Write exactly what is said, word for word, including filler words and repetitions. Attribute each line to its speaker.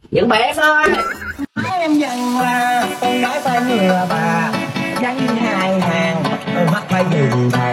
Speaker 1: Vẫn bé thôi.
Speaker 2: Nói em dần là con gái ta như là bà, dáng hai hàng mắt phải nhìn bà.